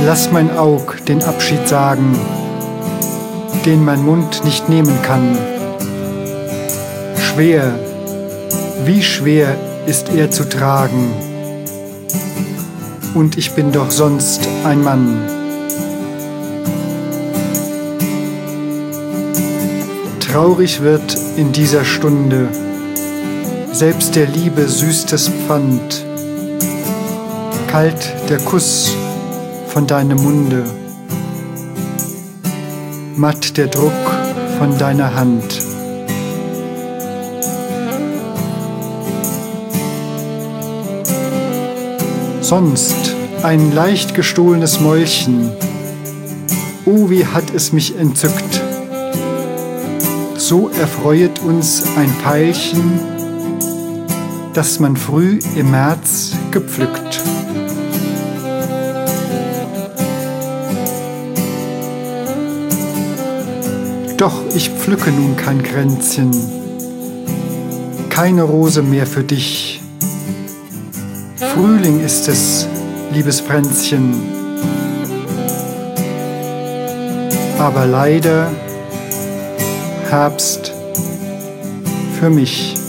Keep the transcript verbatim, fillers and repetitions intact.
Lass mein Aug den Abschied sagen, den mein Mund nicht nehmen kann. Schwer, wie schwer ist er zu tragen, und ich bin doch sonst ein Mann. Traurig wird in dieser Stunde selbst der Liebe süßstes Pfand, kalt der Kuss von deinem Munde, matt der Druck von deiner Hand. Sonst ein leicht gestohlenes Mäulchen, oh, wie hat es mich entzückt. So erfreuet uns ein Veilchen, das man früh im März gepflückt. Doch ich pflücke nun kein Kränzchen, keine Rose mehr für dich. Frühling ist es, liebes Fränzchen, aber leider Herbst für mich.